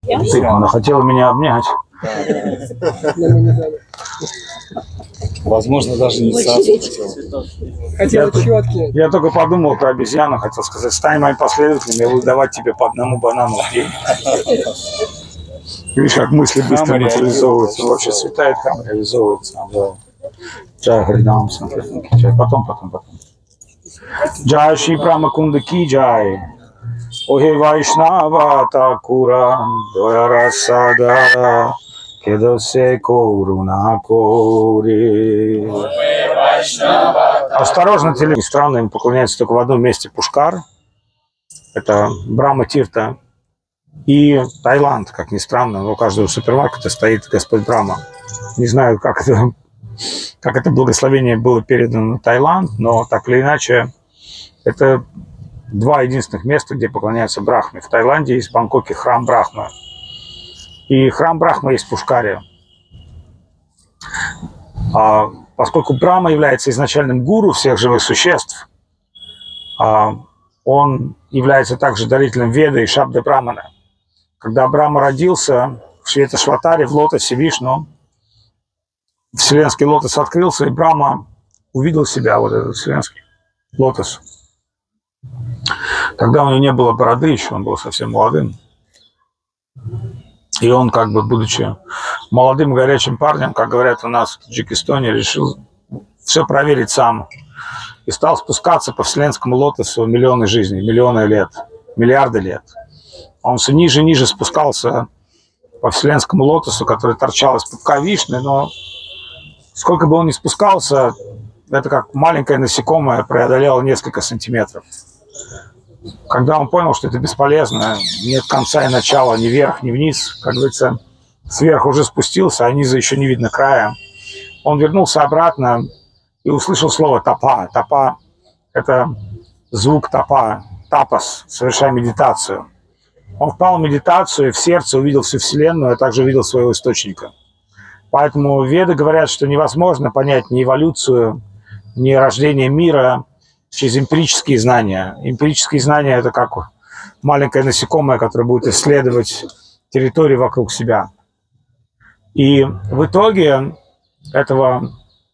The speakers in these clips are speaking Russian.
Она хотела меня обнять. Возможно, даже не сам. Хотела четкие. Я только подумал про обезьяну, хотел сказать, стань моим последователем, я буду давать тебе по одному банану в день. Видишь, как мысли быстро материализовываются. Вообще светает, там реализовывается. Джай Харидам, Джай. Потом. Джай Шри Прамакунда ки джай. Охе Вайшнава Такура Доярасада Кедосе Коруна Кори. Осторожно, телевизор. Странно, им поклоняются только в одном месте. Пушкар. Это Брахма Тирта. И Таиланд, как ни странно. У каждого супермаркета стоит Господь Брахма. Не знаю, как это благословение было передано на Таиланд, но так или иначе, это два единственных места, где поклоняются Брахме. В Таиланде есть в Бангкоке храм Брахмы. И храм Брахмы есть в Пушкаре. Поскольку Брахма является изначальным гуру всех живых существ, он является также дарителем Веды и Шабда Брамана. Когда Брахма родился в Шветашватаре, в лотосе Вишну, вселенский лотос открылся, и Брахма увидел себя, вот этот вселенский лотос. Тогда у него не было бороды еще, он был совсем молодым. И он, как бы, будучи молодым горячим парнем, как говорят у нас в Таджикистане, решил все проверить сам. И стал спускаться по вселенскому лотосу миллионы жизней, миллионы лет, миллиарды лет. Он все ниже и ниже спускался по вселенскому лотосу, который торчал из пупка Вишны, но сколько бы он ни спускался, это как маленькое насекомое преодолело несколько сантиметров. Когда он понял, что это бесполезно, нет конца и начала, ни вверх, ни вниз, как говорится, сверху уже спустился, а низа еще не видно края, он вернулся обратно и услышал слово «тапа». «Тапа» — это звук «тапа», «тапас», совершая медитацию. Он впал в медитацию и в сердце увидел всю Вселенную, а также увидел своего источника. Поэтому веды говорят, что невозможно понять ни эволюцию, ни рождение мира через эмпирические знания. Эмпирические знания – это как маленькое насекомое, которое будет исследовать территорию вокруг себя. И в итоге этого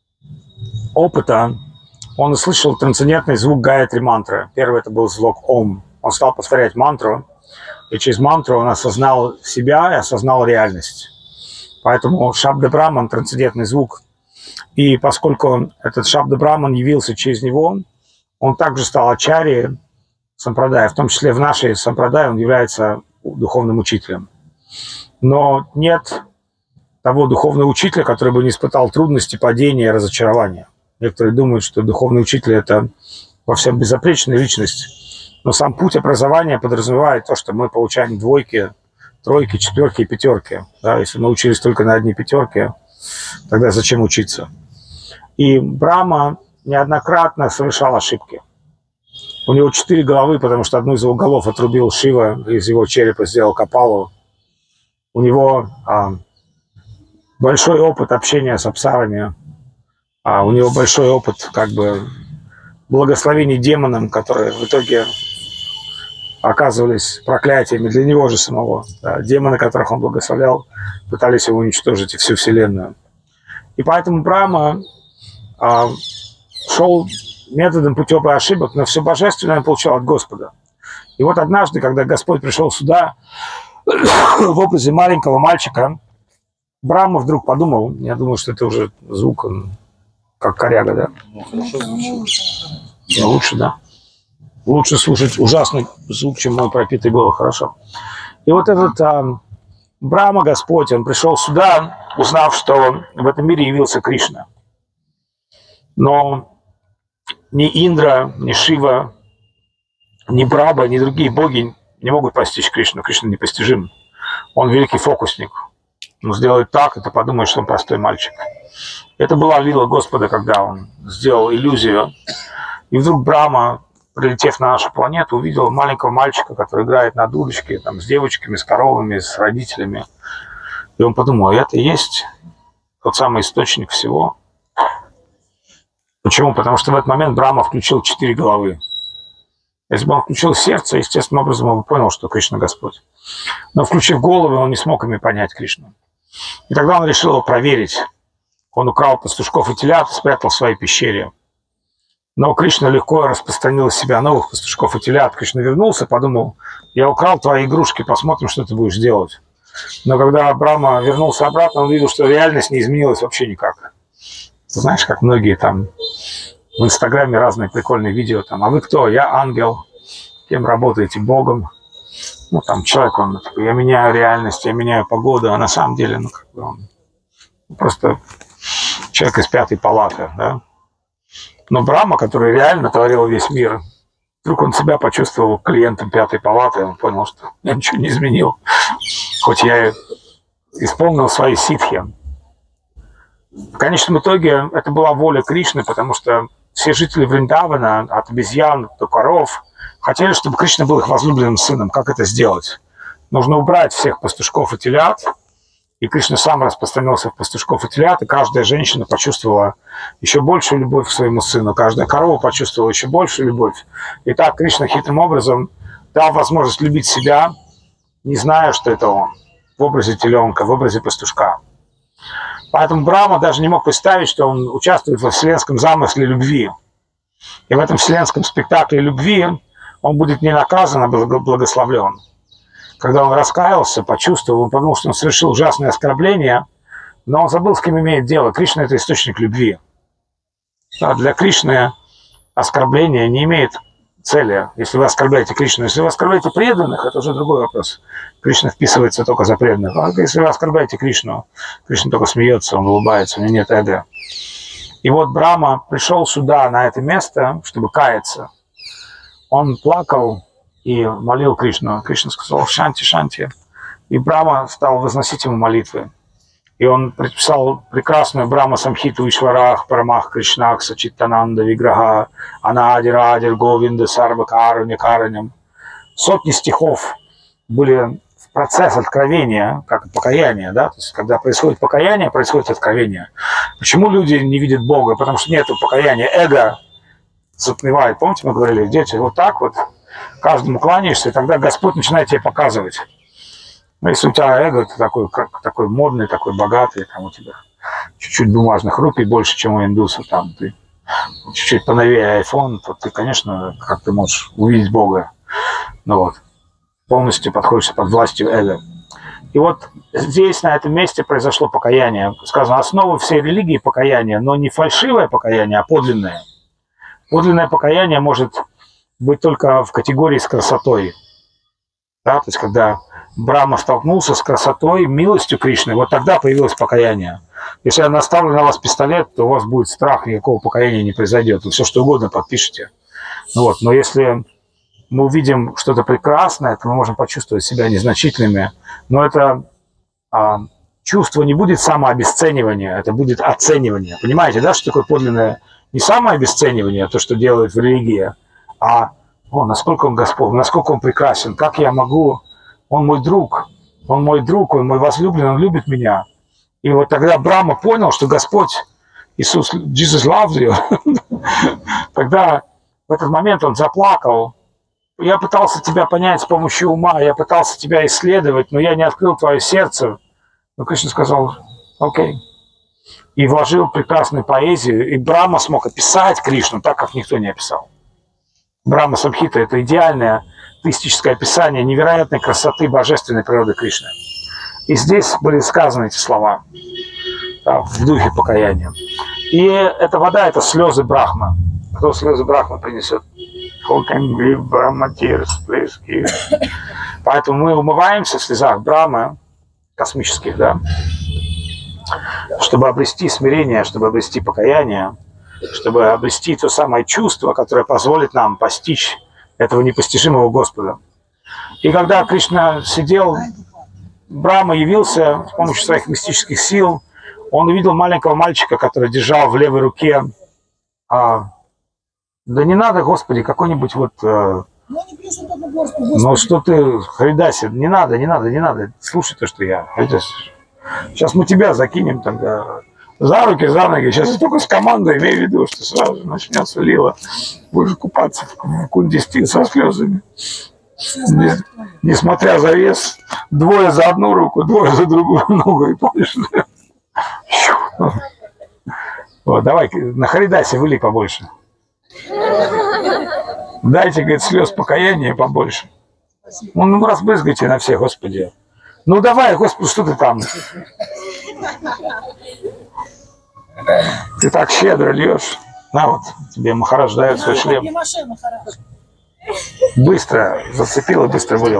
опыта он услышал трансцендентный звук Гаятри мантры. Первый это был звук Ом. Он стал повторять мантру, и через мантру он осознал себя и осознал реальность. Поэтому Шабда Браман – трансцендентный звук. И поскольку этот Шабда Браман явился через него, он также стал ачарьей сампрадая, в том числе в нашей сампрадае он является духовным учителем. Но нет того духовного учителя, который бы не испытал трудности, падения и разочарования. Некоторые думают, что духовный учитель – это во всем безупречная личность. Но сам путь образования подразумевает то, что мы получаем двойки, тройки, четверки и пятерки. Да, если мы учились только на одни пятерки, тогда зачем учиться? И Брахма неоднократно совершал ошибки. У него 4 головы, потому что одну из его голов отрубил Шива, из его черепа сделал капалу. У него большой опыт общения с апсарами, у него большой опыт как бы благословений демонам, которые в итоге оказывались проклятиями для него же самого. Да, демоны, которых он благословлял, пытались его уничтожить и всю Вселенную. И поэтому Брахма шел методом путем ошибок, но все божественное он получал от Господа. И вот однажды, когда Господь пришел сюда в образе маленького мальчика, Брахма вдруг подумал, я думаю, что это уже звук, как коряга, да? Ну, хорошо звучит. Ну, лучше, да. Лучше слушать ужасный звук, чем мой пропитый голос, хорошо. И вот этот Брахма, Господь, он пришел сюда, узнав, что в этом мире явился Кришна. Но ни Индра, ни Шива, ни Браба, ни другие боги не могут постичь Кришну. Кришна непостижим. Он великий фокусник. Он сделает так, и ты подумаешь, что он простой мальчик. Это была лила Господа, когда он сделал иллюзию. И вдруг Брахма, прилетев на нашу планету, увидел маленького мальчика, который играет на дудочке там, с девочками, с коровами, с родителями. И он подумал, это и есть тот самый источник всего. Почему? Потому что в этот момент Брахма включил 4 головы. Если бы он включил сердце, естественным образом он бы понял, что Кришна Господь. Но, включив голову, он не смог ими понять Кришну. И тогда он решил его проверить. Он украл пастушков и телят и спрятал в своей пещере. Но Кришна легко распространил из себя новых пастушков и телят. Кришна вернулся, подумал: я украл твои игрушки, посмотрим, что ты будешь делать. Но когда Брахма вернулся обратно, он видел, что реальность не изменилась вообще никак. Ты знаешь, как многие там в Инстаграме разные прикольные видео. Там, а вы кто? Я ангел. Кем работаете? Богом. Ну, там человек, он такой: я меняю реальность, я меняю погоду. А на самом деле, ну, как бы он просто человек из 5-й палаты, да? Но Брахма, который реально творил весь мир, вдруг он себя почувствовал клиентом 5-й палаты, он понял, что я ничего не изменил. Хоть я исполнил свои ситхи. В конечном итоге это была воля Кришны, потому что все жители Вриндавана, от обезьян до коров, хотели, чтобы Кришна был их возлюбленным сыном. Как это сделать? Нужно убрать всех пастушков и телят, и Кришна сам распространился в пастушков и телят, и каждая женщина почувствовала еще большую любовь к своему сыну, каждая корова почувствовала еще большую любовь. И так Кришна хитрым образом дал возможность любить себя, не зная, что это он, в образе теленка, в образе пастушка. Поэтому Брахма даже не мог представить, что он участвует во вселенском замысле любви. И в этом вселенском спектакле любви он будет не наказан, а благословлен. Когда он раскаялся, почувствовал, он подумал, что он совершил ужасное оскорбление, но он забыл, с кем имеет дело. Кришна – это источник любви. А для Кришны оскорбление не имеет цели, если вы оскорбляете Кришну. Если вы оскорбляете преданных, это уже другой вопрос. Кришна вписывается только за преданных. А если вы оскорбляете Кришну, Кришна только смеется, он улыбается, у него нет эго. И вот Брахма пришел сюда, на это место, чтобы каяться. Он плакал и молил Кришну. Кришна сказал: «Шанти, шанти». И Брахма стал возносить ему молитвы. И он предписал прекрасную Брахма Самхиту Ишварах, Парамах Кришнах, Сачиттананда Виграха, Анади Радир Говинда Сарва Каруня Караням. Сотни стихов были в процесс откровения, как покаяние, да? То есть, когда происходит покаяние, происходит откровение. Почему люди не видят Бога? Потому что нет покаяния, эго затмевает. Помните, мы говорили: дети, вот так вот каждому кланяешься, и тогда Господь начинает тебе показывать. Но если у тебя эго, ты такой модный, такой богатый, там у тебя чуть-чуть бумажных рупий больше, чем у индусов, там ты чуть-чуть поновее iPhone, то ты, конечно, как ты можешь увидеть Бога. Ну вот, полностью подходишь под властью эго. И вот здесь, на этом месте, произошло покаяние. Сказано, основа всей религии – покаяние, но не фальшивое покаяние, а подлинное. Подлинное покаяние может быть только в категории с красотой. Да? То есть, когда Брахма столкнулся с красотой, милостью Кришны, вот тогда появилось покаяние. Если я наставлю на вас пистолет, то у вас будет страх, никакого покаяния не произойдет. Вы все что угодно подпишете. Ну вот. Но если мы увидим что-то прекрасное, то мы можем почувствовать себя незначительными. Но это чувство не будет самообесценивания, это будет оценивание. Понимаете, да, что такое подлинное не самообесценивание, то, что делает в религии, а насколько он Господь, насколько он прекрасен, как я могу, он мой друг, он мой возлюбленный, он любит меня. И вот тогда Брахма понял, что Господь, Иисус, Jesus loves you, тогда в этот момент он заплакал. Я пытался тебя понять с помощью ума, я пытался тебя исследовать, но я не открыл твое сердце. Но Кришна сказал: окей. И вложил прекрасную поэзию, и Брахма смог описать Кришну так, как никто не описал. Брахма Самхита – это идеальное теистическое описание невероятной красоты божественной природы Кришны. И здесь были сказаны эти слова, да, в духе покаяния. И эта вода – это слезы Брахмы. Кто слезы Брахмы принесет? Поэтому мы умываемся в слезах Брахмы, космических, да, чтобы обрести смирение, чтобы обрести покаяние, чтобы обрести то самое чувство, которое позволит нам постичь этого непостижимого Господа. И когда Кришна сидел, Брахма явился с помощью своих мистических сил, он увидел маленького мальчика, который держал в левой руке. Да не надо, Господи, какой-нибудь вот... Ну что ты, Харидаси, не надо. Слушай то, что я... Сейчас мы тебя закинем тогда за руки, за ноги. Сейчас я только с командой имею в виду, что сразу же начнется лила. Будешь купаться в кунде стил со слезами. Несмотря за вес, двое за одну руку, двое за другую ногу. И помнишь? Вот, давай, на Харидасе вылей побольше. Дайте, говорит, слез покаяния побольше. Ну, разбрызгайте на всех, Господи. Ну, давай, Господи, что ты там? Ты так щедро льешь. На вот, тебе Махарадж дает свой шлем. Быстро зацепил и быстро вылил.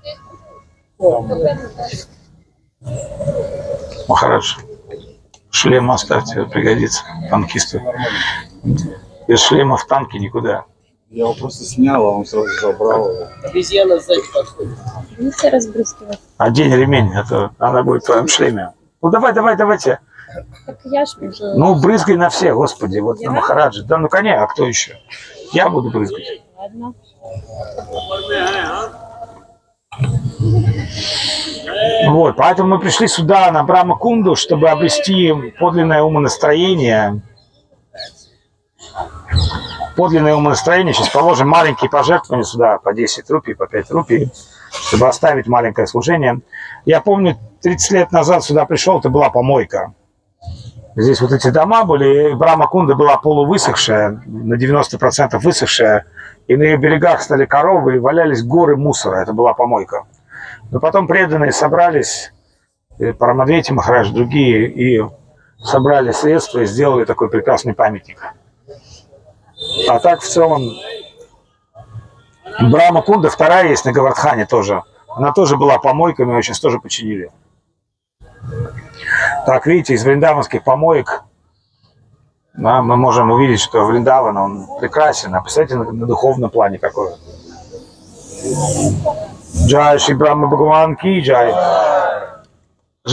Махарадж, шлем оставьте, пригодится танкисту. Без шлема в танке никуда. Я его просто снял, а он сразу забрал. Обезьяна сзади подходит. Видите, разбрызгивать. Одень ремень, а то она будет в твоем шлеме. Ну давайте. Так я ж уже... Ну брызгай на всех, Господи, вот Я? на Махараджи. Да ну коня, а кто еще? Я буду брызгать. Ладно. Вот, поэтому мы пришли сюда, на Брахма-кунду, чтобы обрести подлинное умонастроение. Подлинное умонастроение. Сейчас положим маленькие пожертвования сюда, по 10 рупий, по 5 рупий, чтобы оставить маленькое служение. Я помню, 30 лет назад сюда пришел, это была помойка. Здесь вот эти дома были, Брахма-кунда была полувысохшая, на 90% высохшая, и на ее берегах стали коровы, и валялись горы мусора, это была помойка. Но потом преданные собрались, Парамадвети Махарадж, другие, и собрали средства и сделали такой прекрасный памятник. А так в целом Брахма-кунда вторая есть на Говардхане тоже. Она тоже была помойкой, мы ее сейчас тоже починили. Так, видите, из вриндаванских помоек да, мы можем увидеть, что Вриндаван, он прекрасен. А представляете, на духовном плане какой. Джай Шри Брахма Бхагаван Ки Джай.